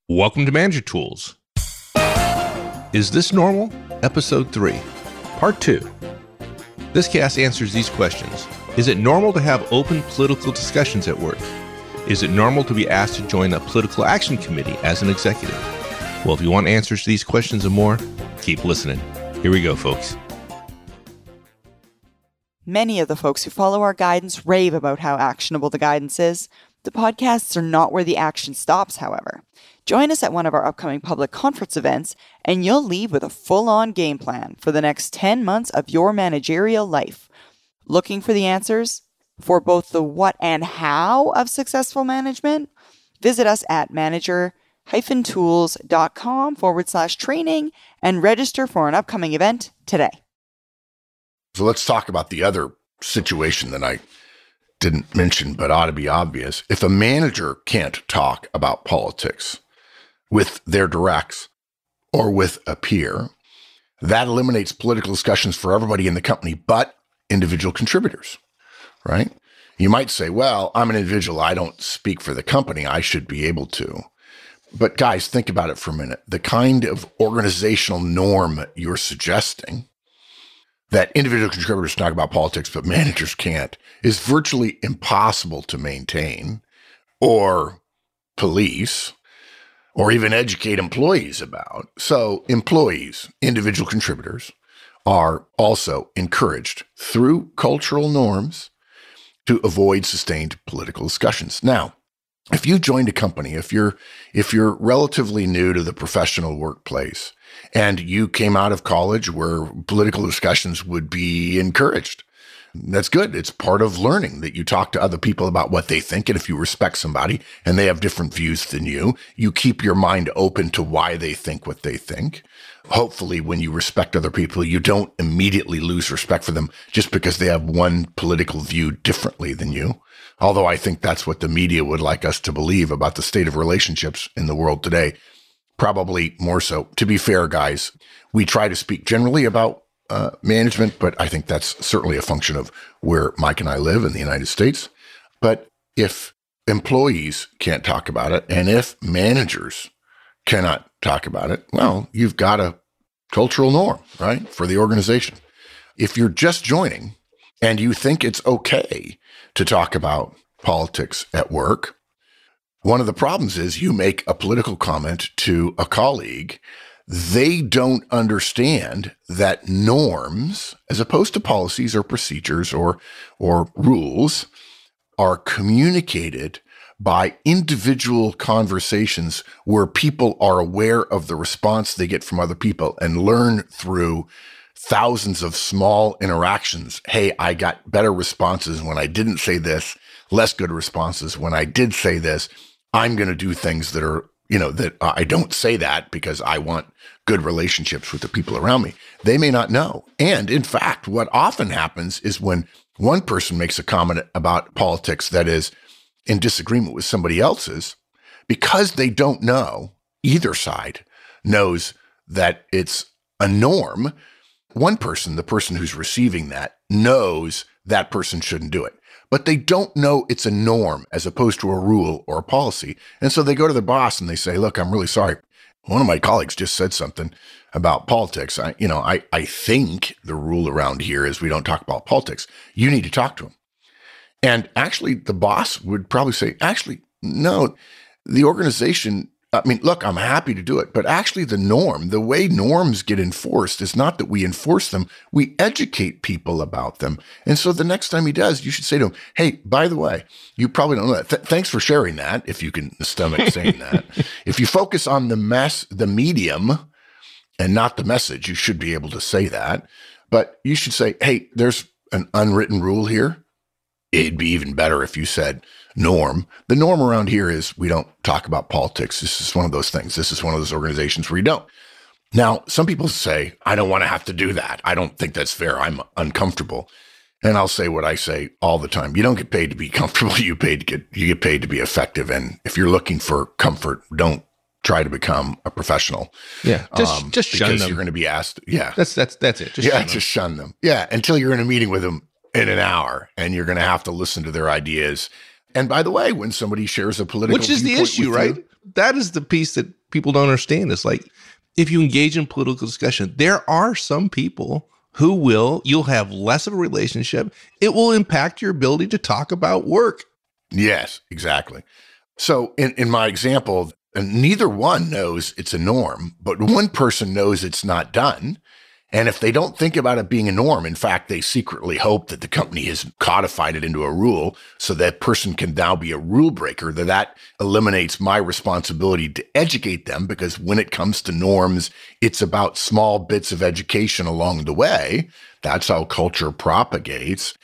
Welcome to Manager Tools. Is this normal? Episode 3, Part 2. This cast answers these questions. Is it normal to have open political discussions at work? Is it normal to be asked to join a political action committee as an executive? Well, if you want answers to these questions and more, keep listening. Here we go, folks. Many of the folks who follow our guidance rave about how actionable the guidance is. The podcasts are not where the action stops, however. Join us at one of our upcoming public conference events, and you'll leave with a full-on game plan for the next 10 months of your managerial life. Looking for the answers for both the what and how of successful management? Visit us at manager-tools.com/training and register for an upcoming event today. So let's talk about the other situation that I didn't mention, but ought to be obvious. If a manager can't talk about politics with their directs or with a peer, that eliminates political discussions for everybody in the company, but individual contributors, right? You might say, well, I'm an individual. I don't speak for the company. I should be able to. But guys, think about it for a minute. The kind of organizational norm you're suggesting that individual contributors talk about politics, but managers can't, is virtually impossible to maintain or police or even educate employees about. So employees, individual contributors, are also encouraged through cultural norms to avoid sustained political discussions. Now, if you joined a company, if you're relatively new to the professional workplace and you came out of college where political discussions would be encouraged, that's good. It's part of learning that you talk to other people about what they think. And if you respect somebody and they have different views than you keep your mind open to why they think what they think. Hopefully, when you respect other people, you don't immediately lose respect for them just because they have one political view differently than you. Although I think that's what the media would like us to believe about the state of relationships in the world today. Probably more so. To be fair, guys, we try to speak generally about management, but I think that's certainly a function of where Mike and I live in the United States. But if employees can't talk about it, and if managers cannot talk about it, well, you've got a cultural norm, right, for the organization. If you're just joining and you think it's okay to talk about politics at work, one of the problems is you make a political comment to a colleague. They don't understand that norms, as opposed to policies or procedures or rules, are communicated by individual conversations where people are aware of the response they get from other people and learn through thousands of small interactions. Hey, I got better responses when I didn't say this, less good responses when I did say this. I'm going to do things that are, that I don't say that because I want good relationships with the people around me. They may not know. And in fact, what often happens is when one person makes a comment about politics that is in disagreement with somebody else's, because they don't know, either side knows that it's a norm. One person, the person who's receiving that, knows that person shouldn't do it. But they don't know it's a norm as opposed to a rule or a policy. And so they go to their boss and they say, look, I'm really sorry. One of my colleagues just said something about politics. I think the rule around here is we don't talk about politics. You need to talk to him. And actually, the boss would probably say, actually, no, the organization, look, I'm happy to do it. But actually, the norm, the way norms get enforced is not that we enforce them. We educate people about them. And so the next time he does, you should say to him, hey, by the way, you probably don't know that. Thanks for sharing that, if you can stomach saying that. If you focus on the medium and not the message, you should be able to say that. But you should say, hey, there's an unwritten rule here. It'd be even better if you said norm. The norm around here is we don't talk about politics. This is one of those things. This is one of those organizations where you don't. Now, some people say, I don't want to have to do that. I don't think that's fair. I'm uncomfortable. And I'll say what I say all the time. You don't get paid to be comfortable. You get paid to be effective. And if you're looking for comfort, don't try to become a professional. Yeah. Just shun them. Because you're going to be asked. Yeah. That's it. Just shun them. Yeah. Until you're in a meeting with them in an hour and you're going to have to listen to their ideas. And by the way, when somebody shares a political which is the issue, right? that is the piece that people don't understand. It's like, if you engage in political discussion, there are some people who you'll have less of a relationship. It will impact your ability to talk about work. Yes, exactly. So in my example, neither one knows it's a norm, but one person knows it's not done. And if they don't think about it being a norm, in fact, they secretly hope that the company has codified it into a rule so that person can now be a rule breaker, that eliminates my responsibility to educate them, because when it comes to norms, it's about small bits of education along the way. That's how culture propagates.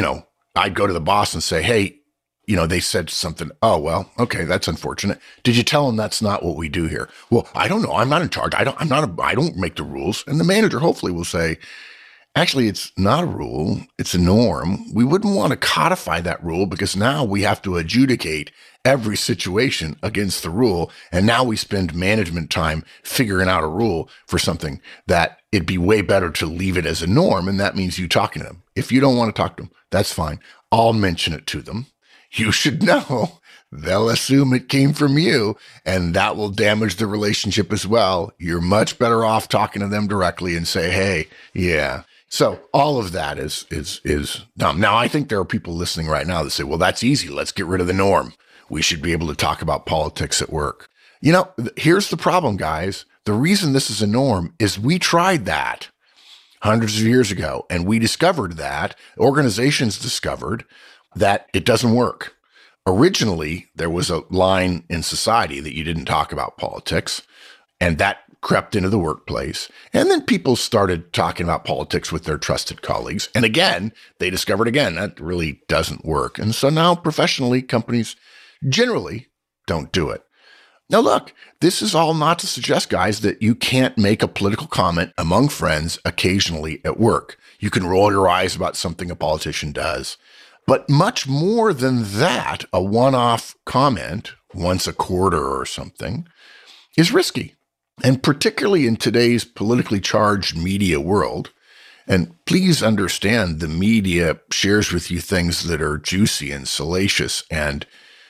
I'd go to the boss and say, hey, they said something. Oh, well, okay, that's unfortunate. Did you tell them that's not what we do here? Well, I don't know. I'm not in charge. I don't make the rules. And the manager hopefully will say, actually, it's not a rule. It's a norm. We wouldn't want to codify that rule because now we have to adjudicate every situation against the rule. And now we spend management time figuring out a rule for something that it'd be way better to leave it as a norm. And that means you talking to them. If you don't want to talk to them, that's fine. I'll mention it to them. You should know. They'll assume it came from you, and that will damage the relationship as well. You're much better off talking to them directly and say, hey, yeah. So all of that is dumb. Now, I think there are people listening right now that say, well, that's easy. Let's get rid of the norm. We should be able to talk about politics at work. Here's the problem, guys. The reason this is a norm is we tried that hundreds of years ago, and we discovered that, organizations discovered that it doesn't work. Originally, there was a line in society that you didn't talk about politics, and that crept into the workplace. And then people started talking about politics with their trusted colleagues. And again, they discovered that really doesn't work. And so now professionally, companies generally don't do it. Now, look, this is all not to suggest, guys, that you can't make a political comment among friends occasionally at work. You can roll your eyes about something a politician does. But much more than that, a one-off comment once a quarter or something is risky. And particularly in today's politically charged media world, and please understand the media shares with you things that are juicy and salacious and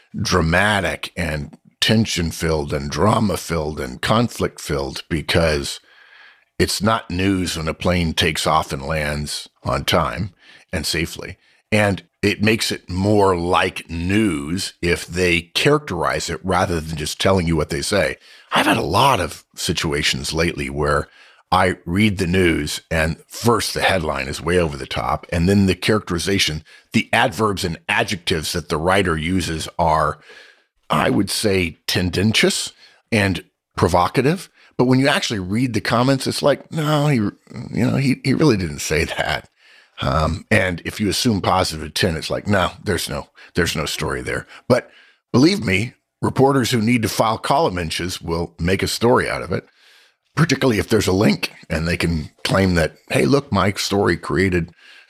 dramatic and tension-filled and drama-filled and conflict-filled, because it's not news when a plane takes off and lands on time and safely. And it makes it more like news if they characterize it rather than just telling you what they say. I've had a lot of situations lately where I read the news and first the headline is way over the top, and then the characterization, the adverbs and adjectives that the writer uses are, I would say, tendentious and provocative. But when you actually read the comments, it's like, no, he really didn't say that. And if you assume positive intent, it's like, no, there's no story there. But believe me, reporters who need to file column inches will make a story out of it, particularly if there's a link and they can claim that, hey, look, my story created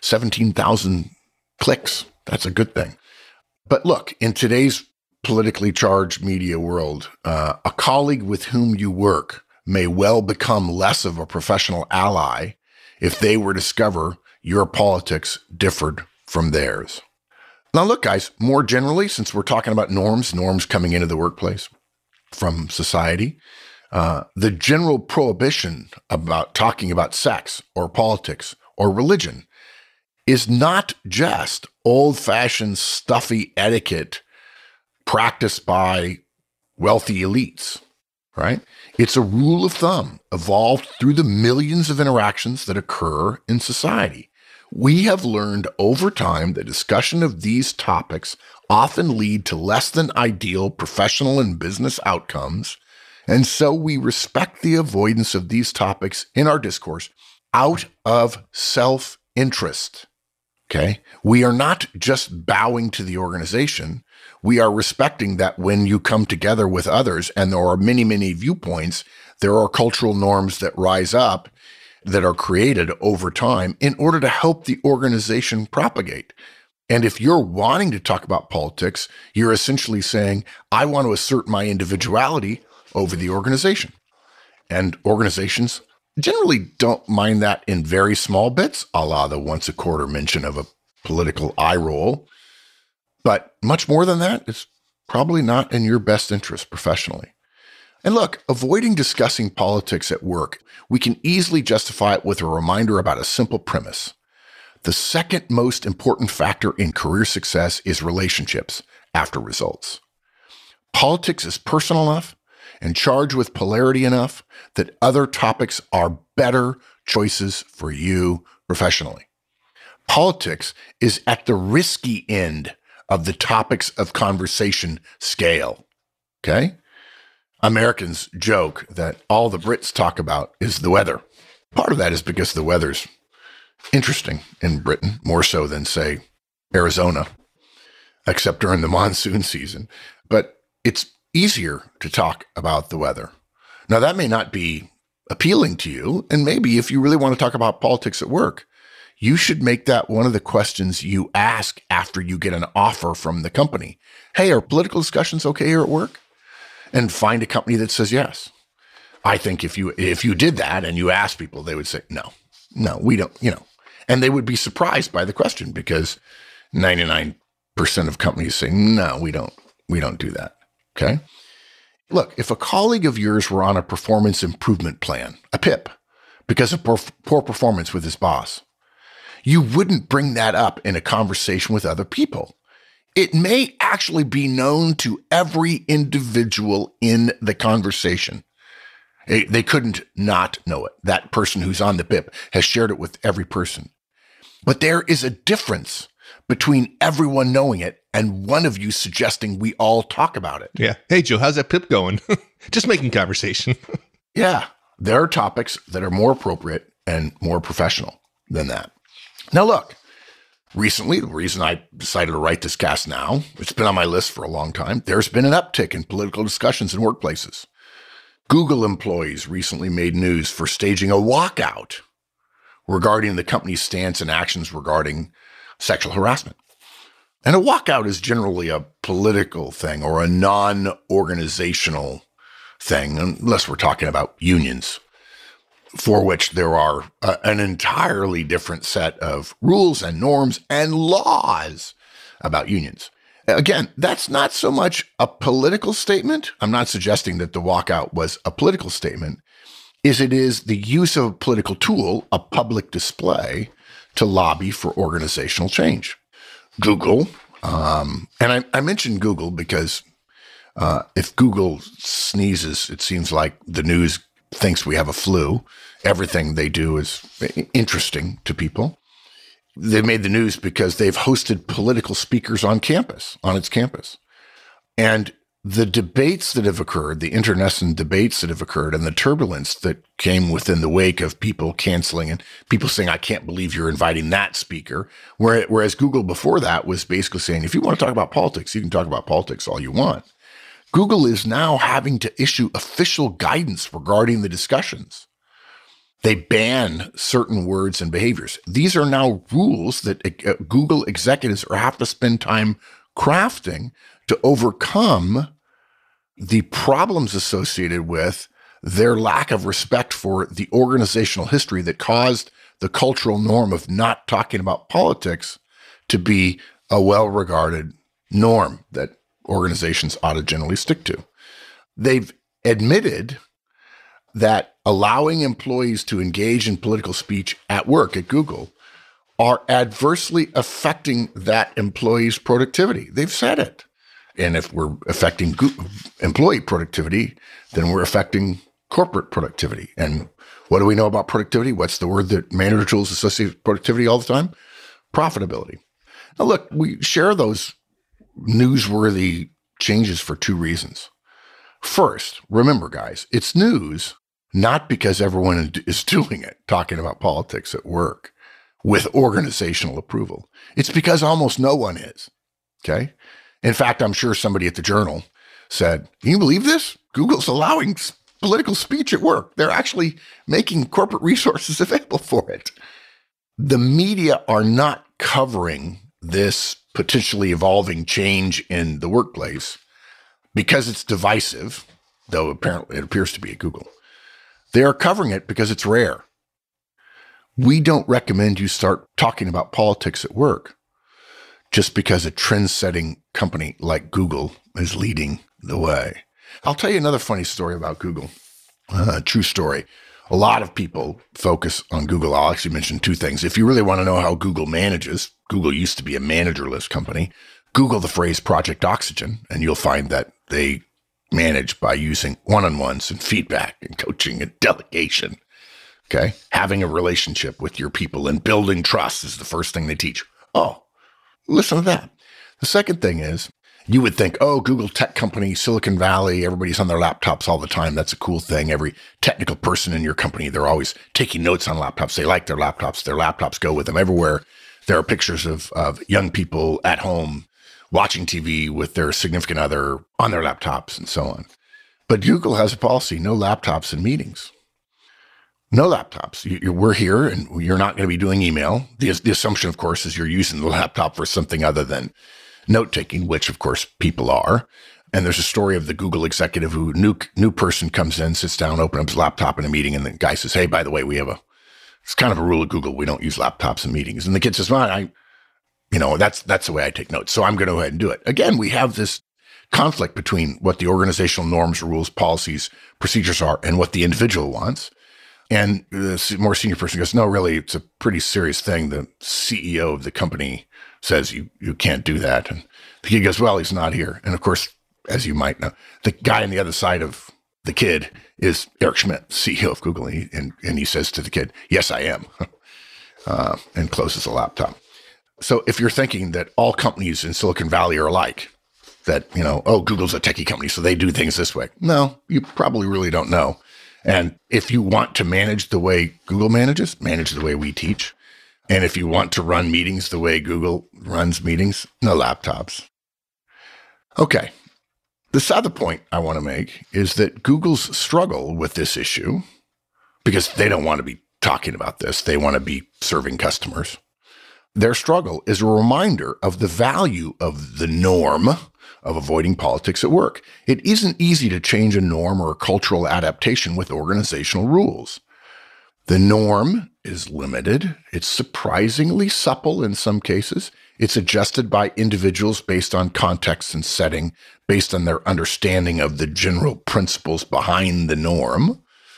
17,000 clicks. That's a good thing. But look, in today's politically charged media world, a colleague with whom you work may well become less of a professional ally if they were to discover your politics differed from theirs. Now, look, guys, more generally, since we're talking about norms coming into the workplace from society, the general prohibition about talking about sex or politics or religion is not just old-fashioned stuffy etiquette practiced by wealthy elites, right? It's a rule of thumb evolved through the millions of interactions that occur in society. We have learned over time that discussion of these topics often lead to less than ideal professional and business outcomes, and so we respect the avoidance of these topics in our discourse out of self-interest. Okay? We are not just bowing to the organization. We are respecting that when you come together with others, and there are many, many viewpoints, there are cultural norms that rise up that are created over time in order to help the organization propagate. And if you're wanting to talk about politics, you're essentially saying, I want to assert my individuality over the organization. And organizations generally don't mind that in very small bits, a la the once a quarter mention of a political eye roll. But much more than that, it's probably not in your best interest professionally. And look, avoiding discussing politics at work, we can easily justify it with a reminder about a simple premise. The second most important factor in career success is relationships after results. Politics is personal enough and charged with polarity enough that other topics are better choices for you professionally. Politics is at the risky end of the topics of conversation scale. Okay? Americans joke that all the Brits talk about is the weather. Part of that is because the weather's interesting in Britain, more so than, say, Arizona, except during the monsoon season. But it's easier to talk about the weather. Now, that may not be appealing to you, and maybe if you really want to talk about politics at work, you should make that one of the questions you ask after you get an offer from the company. Hey, are political discussions okay here at work? And find a company that says yes. I think if you did that and you asked people, they would say, no, we don't, and they would be surprised by the question because 99% of companies say, no, we don't do that. Okay. Look, if a colleague of yours were on a performance improvement plan, a PIP, because of poor performance with his boss, you wouldn't bring that up in a conversation with other people. It may actually be known to every individual in the conversation. They couldn't not know it. That person who's on the PIP has shared it with every person. But there is a difference between everyone knowing it and one of you suggesting we all talk about it. Yeah. Hey, Joe, how's that PIP going? Just making conversation. Yeah. There are topics that are more appropriate and more professional than that. Now, look, recently, the reason I decided to write this cast now, it's been on my list for a long time, there's been an uptick in political discussions in workplaces. Google employees recently made news for staging a walkout regarding the company's stance and actions regarding sexual harassment. And a walkout is generally a political thing or a non-organizational thing, unless we're talking about unions, for which there are an entirely different set of rules and norms and laws about unions. Again, that's not so much a political statement. I'm not suggesting that the walkout was a political statement, as it is the use of a political tool, a public display, to lobby for organizational change. Google, and I mentioned Google because if Google sneezes, it seems like the news thinks we have a flu. Everything they do is interesting to people. They made the news because they've hosted political speakers on its campus. And the debates that have occurred, the internecine debates that have occurred, and the turbulence that came within the wake of people canceling and people saying, I can't believe you're inviting that speaker. Whereas Google before that was basically saying, if you want to talk about politics, you can talk about politics all you want. Google is now having to issue official guidance regarding the discussions. They ban certain words and behaviors. These are now rules that Google executives have to spend time crafting to overcome the problems associated with their lack of respect for the organizational history that caused the cultural norm of not talking about politics to be a well-regarded norm that organizations ought to generally stick to. They've admitted that allowing employees to engage in political speech at work at Google are adversely affecting that employee's productivity. They've said it. And if we're affecting employee productivity, then we're affecting corporate productivity. And what do we know about productivity? What's the word that manager tools associate with productivity all the time? Profitability. Now, look, we share those newsworthy changes for two reasons. First, remember, guys, it's news not because everyone is doing it, talking about politics at work with organizational approval. It's because almost no one is, okay? In fact, I'm sure somebody at the Journal said, can you believe this? Google's allowing political speech at work. They're actually making corporate resources available for it. The media are not covering this potentially evolving change in the workplace because it's divisive, though apparently it appears to be at Google. They are covering it because it's rare. We don't recommend you start talking about politics at work just because a trend-setting company like Google is leading the way. I'll tell you another funny story about Google. True story. A lot of people focus on Google. I'll actually mention two things. If you really want to know how Google manages, Google used to be a managerless company. Google the phrase Project Oxygen, and you'll find that they manage by using one-on-ones and feedback and coaching and delegation. Okay. Having a relationship with your people and building trust is the first thing they teach. Oh, listen to that. The second thing is, you would think, oh, Google tech company, Silicon Valley, everybody's on their laptops all the time. That's a cool thing. Every technical person in your company, they're always taking notes on laptops. They like their laptops. Their laptops go with them everywhere. There are pictures of young people at home watching TV with their significant other on their laptops and so on. But Google has a policy, no laptops in meetings. No laptops. We're here and you're not going to be doing email. The assumption, of course, is you're using the laptop for something other than note-taking, which, of course, people are. And there's a story of the Google executive who new person comes in, sits down, opens up his laptop in a meeting, and the guy says, hey, by the way, it's kind of a rule of Google. We don't use laptops in meetings. And the kid says, well, that's the way I take notes. So I'm going to go ahead and do it. Again, we have this conflict between what the organizational norms, rules, policies, procedures are, and what the individual wants. And the more senior person goes, no, really, it's a pretty serious thing. The CEO of the company says you can't do that. And the kid goes, well, he's not here. And of course, as you might know, the guy on the other side of the kid is Eric Schmidt, CEO of Google. And he says to the kid, yes, I am, and closes the laptop. So if you're thinking that all companies in Silicon Valley are alike, that, Google's a techie company, so they do things this way. No, you probably really don't know. And if you want to manage the way Google manages, manage the way we teach. And if you want to run meetings the way Google runs meetings, no laptops. Okay. This other point I want to make is that Google's struggle with this issue, because they don't want to be talking about this, they want to be serving customers. Their struggle is a reminder of the value of the norm of avoiding politics at work. It isn't easy to change a norm or a cultural adaptation with organizational rules. The norm is limited. It's surprisingly supple in some cases. It's adjusted by individuals based on context and setting, based on their understanding of the general principles behind the norm.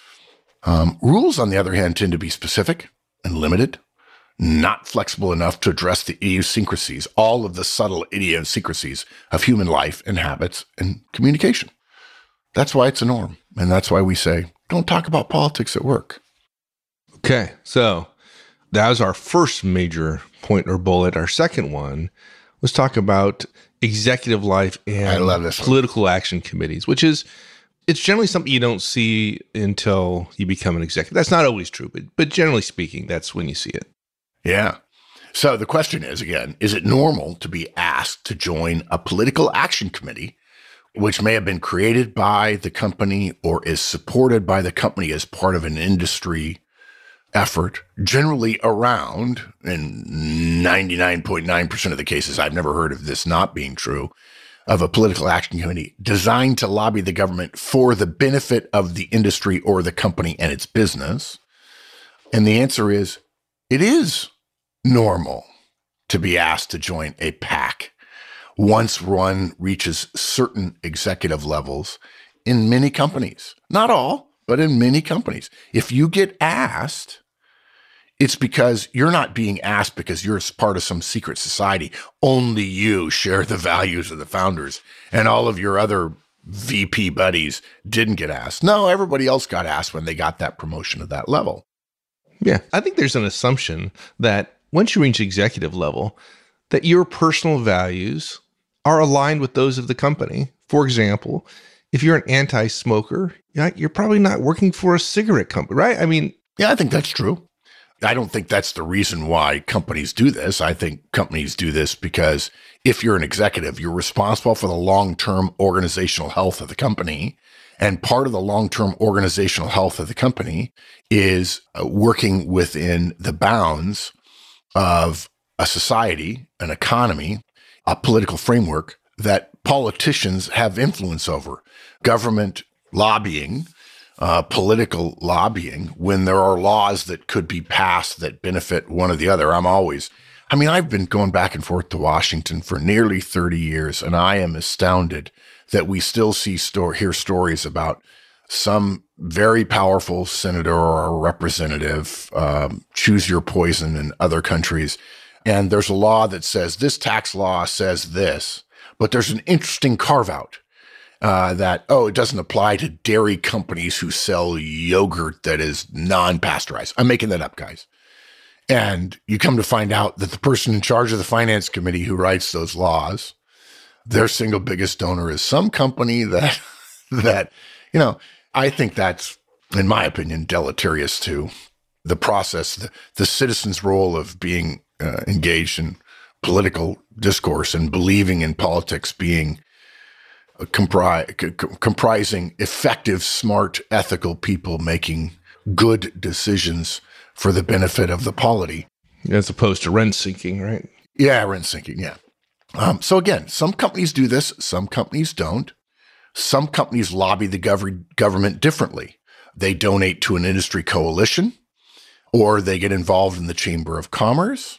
Rules, on the other hand, tend to be specific and limited, not flexible enough to address the idiosyncrasies, all of the subtle idiosyncrasies of human life and habits and communication. That's why it's a norm. And that's why we say, don't talk about politics at work. Okay, so that was our first major point or bullet. Our second one was talk about executive life and political action committees, which is, it's generally something you don't see until you become an executive. That's not always true, but generally speaking, that's when you see it. Yeah. So the question is, again, is it normal to be asked to join a political action committee, which may have been created by the company or is supported by the company as part of an industry effort, generally around, in 99.9% of the cases, I've never heard of this not being true, of a political action committee designed to lobby the government for the benefit of the industry or the company and its business? And the answer is, it is normal to be asked to join a PAC once one reaches certain executive levels in many companies. Not all, but in many companies. If you get asked, it's because you're not being asked because you're part of some secret society. Only you share the values of the founders, and all of your other VP buddies didn't get asked. No, everybody else got asked when they got that promotion at that level. Yeah, I think there's an assumption that once you reach executive level, that your personal values are aligned with those of the company. For example, if you're an anti-smoker, you're probably not working for a cigarette company, right? Yeah, I think that's true. I don't think that's the reason why companies do this. I think companies do this because if you're an executive, you're responsible for the long-term organizational health of the company. And part of the long-term organizational health of the company is working within the bounds of a society, an economy, a political framework that politicians have influence over. Government lobbying, political lobbying, when there are laws that could be passed that benefit one or the other. I've been going back and forth to Washington for nearly 30 years, and I am astounded that we still hear stories about some very powerful senator or representative choose your poison in other countries. And there's a law that says this tax law says this, but there's an interesting carve out that, it doesn't apply to dairy companies who sell yogurt that is non-pasteurized. I'm making that up, guys. And you come to find out that the person in charge of the finance committee who writes those laws, their single biggest donor is some company that I think that's, in my opinion, deleterious to the process, the citizen's role of being engaged in political discourse and believing in politics being comprising effective, smart, ethical people making good decisions for the benefit of the polity. As opposed to rent seeking, right? Yeah, rent seeking, yeah. So again, some companies do this, some companies don't. Some companies lobby the government differently. They donate to an industry coalition, or they get involved in the Chamber of Commerce,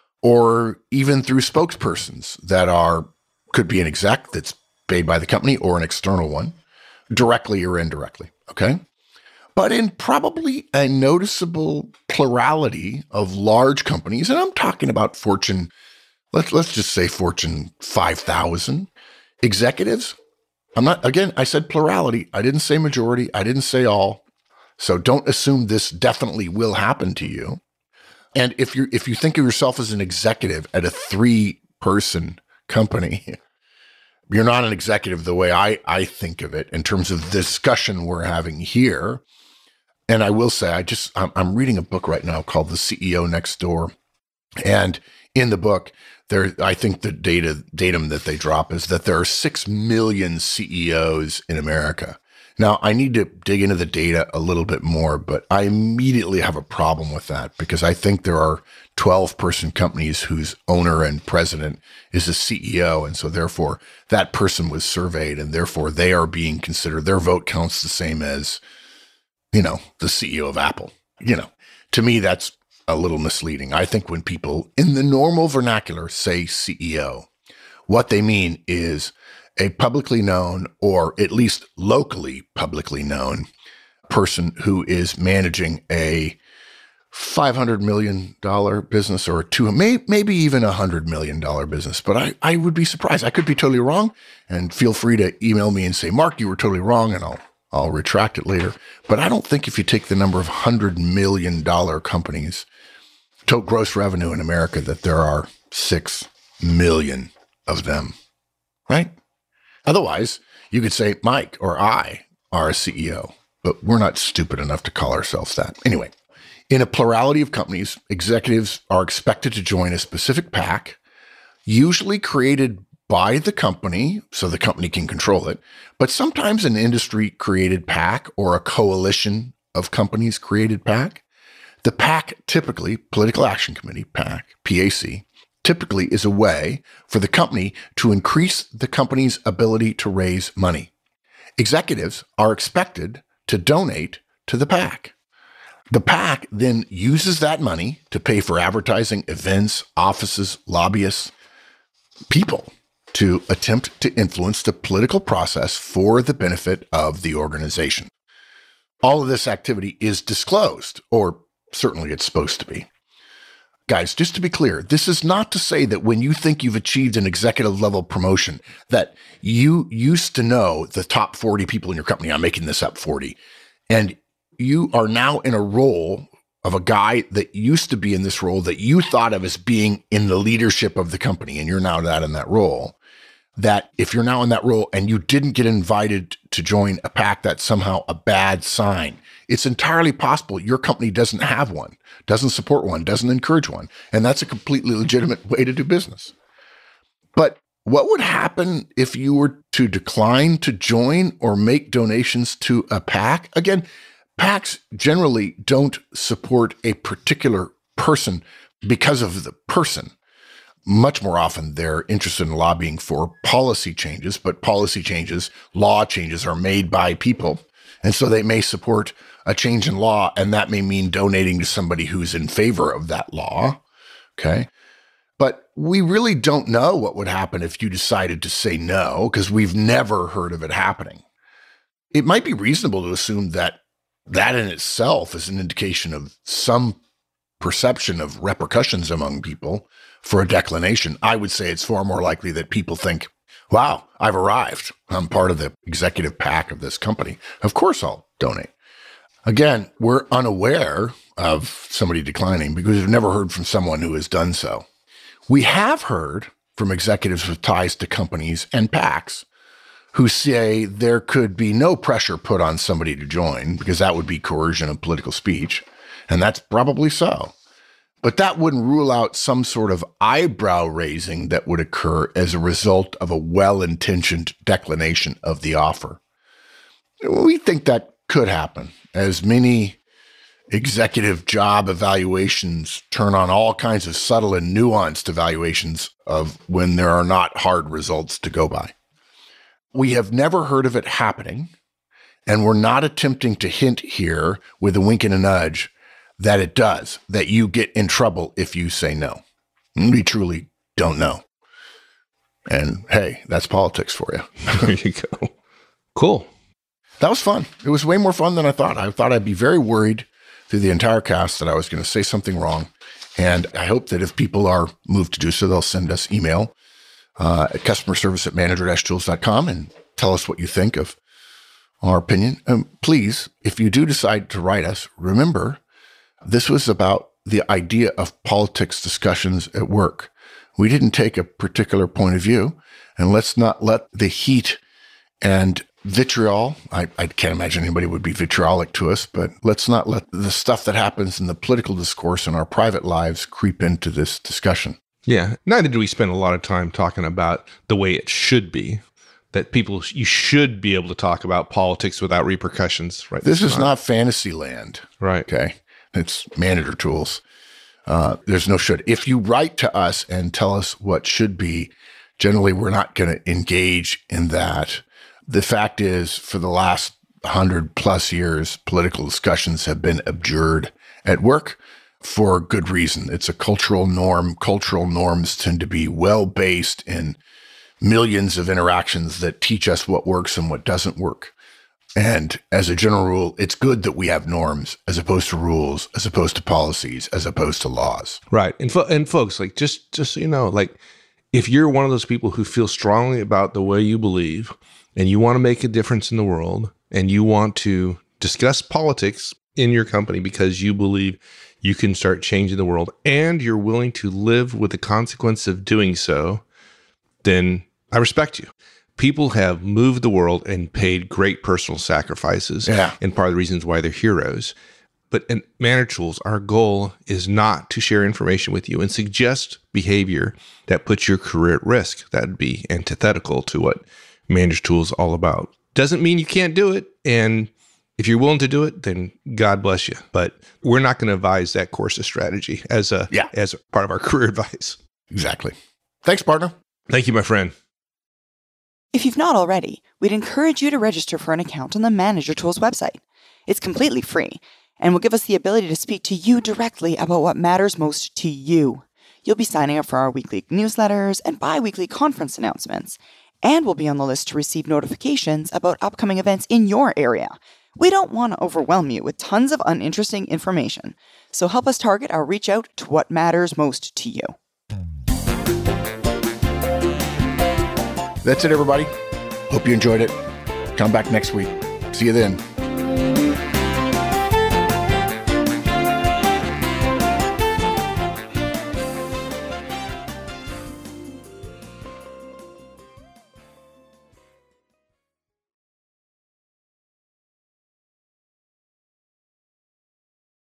or even through spokespersons that could be an exec that's paid by the company or an external one, directly or indirectly, okay? But in probably a noticeable plurality of large companies, and I'm talking about Fortune, let's just say Fortune 5,000 executives. I said plurality. I didn't say majority. I didn't say all. So don't assume this definitely will happen to you. And if you think of yourself as an executive at a 3-person company, you're not an executive the way I think of it in terms of the discussion we're having here. And I will say, I'm reading a book right now called The CEO Next Door. And in the book, I think the datum that they drop is that there are 6 million CEOs in America. Now, I need to dig into the data a little bit more, but I immediately have a problem with that because I think there are 12-person companies whose owner and president is a CEO. And so therefore that person was surveyed and therefore they are being considered, their vote counts the same as, the CEO of Apple. To me, that's a little misleading. I think when people in the normal vernacular say CEO, what they mean is a publicly known or at least locally publicly known person who is managing a $500 million business or maybe even $100 million business. But I would be surprised. I could be totally wrong. And feel free to email me and say, Mark, you were totally wrong. And I'll retract it later. But I don't think if you take the number of $100 million companies, total gross revenue in America, that there are 6 million of them, right? Otherwise, you could say Mike or I are a CEO, but we're not stupid enough to call ourselves that. Anyway, in a plurality of companies, executives are expected to join a specific PAC, usually created by the company so the company can control it, but sometimes an industry-created PAC or a coalition of companies created PAC. The PAC, typically, Political Action Committee, PAC, PAC, typically is a way for the company to increase the company's ability to raise money. Executives are expected to donate to the PAC. The PAC then uses that money to pay for advertising, events, offices, lobbyists, people to attempt to influence the political process for the benefit of the organization. All of this activity is disclosed, or certainly it's supposed to be. Guys, just to be clear, this is not to say that when you think you've achieved an executive level promotion, that you used to know the top 40 people in your company. I'm making this up, 40. And you are now in a role of a guy that used to be in this role that you thought of as being in the leadership of the company, and you're now not in that role. That if you're now in that role and you didn't get invited to join a PAC, that's somehow a bad sign. It's entirely possible your company doesn't have one, doesn't support one, doesn't encourage one. And that's a completely legitimate way to do business. But what would happen if you were to decline to join or make donations to a PAC? Again, PACs generally don't support a particular person because of the person. Much more often, they're interested in lobbying for policy changes, but policy changes, law changes are made by people. And so they may support a change in law, and that may mean donating to somebody who's in favor of that law. Okay. But we really don't know what would happen if you decided to say no, because we've never heard of it happening. It might be reasonable to assume that that in itself is an indication of some perception of repercussions among people for a declination. I would say it's far more likely that people think, wow, I've arrived. I'm part of the executive pack of this company. Of course I'll donate. Again, we're unaware of somebody declining because we've never heard from someone who has done so. We have heard from executives with ties to companies and PACs who say there could be no pressure put on somebody to join because that would be coercion of political speech. And that's probably so. But that wouldn't rule out some sort of eyebrow raising that would occur as a result of a well-intentioned declination of the offer. We think that could happen, as many executive job evaluations turn on all kinds of subtle and nuanced evaluations of when there are not hard results to go by. We have never heard of it happening, and we're not attempting to hint here with a wink and a nudge that it does, that you get in trouble if you say no. We truly don't know. And hey, that's politics for you. There you go. Cool. That was fun. It was way more fun than I thought. I thought I'd be very worried through the entire cast that I was going to say something wrong. And I hope that if people are moved to do so, they'll send us email at customerservice@manager-tools.com and tell us what you think of our opinion. Please, if you do decide to write us, remember, this was about the idea of politics discussions at work. We didn't take a particular point of view, and let's not let the heat and vitriol, I can't imagine anybody would be vitriolic to us, but let's not let the stuff that happens in the political discourse in our private lives creep into this discussion. Yeah. Neither do we spend a lot of time talking about the way it should be, that you should be able to talk about politics without repercussions, right? This is not fantasy land. Right. Okay. It's manager tools. There's no should. If you write to us and tell us what should be, generally we're not going to engage in that. The fact is, for the last 100 plus years, political discussions have been abjured at work for good reason. It's a cultural norm. Cultural norms tend to be well-based in millions of interactions that teach us what works and what doesn't work. And as a general rule, it's good that we have norms as opposed to rules, as opposed to policies, as opposed to laws. Right. And folks, like just so you know, like if you're one of those people who feel strongly about the way you believe and you want to make a difference in the world and you want to discuss politics in your company because you believe you can start changing the world and you're willing to live with the consequence of doing so, then I respect you. People have moved the world and paid great personal sacrifices. Yeah. And part of the reasons why they're heroes. But in Manager Tools, our goal is not to share information with you and suggest behavior that puts your career at risk. That would be antithetical to what Manager Tools is all about. Doesn't mean you can't do it. And if you're willing to do it, then God bless you. But we're not going to advise that course of strategy as part of our career advice. Exactly. Thanks, partner. Thank you, my friend. If you've not already, we'd encourage you to register for an account on the Manager Tools website. It's completely free and will give us the ability to speak to you directly about what matters most to you. You'll be signing up for our weekly newsletters and bi-weekly conference announcements, and we'll be on the list to receive notifications about upcoming events in your area. We don't want to overwhelm you with tons of uninteresting information, so help us target our reach out to what matters most to you. That's it, everybody. Hope you enjoyed it. Come back next week. See you then.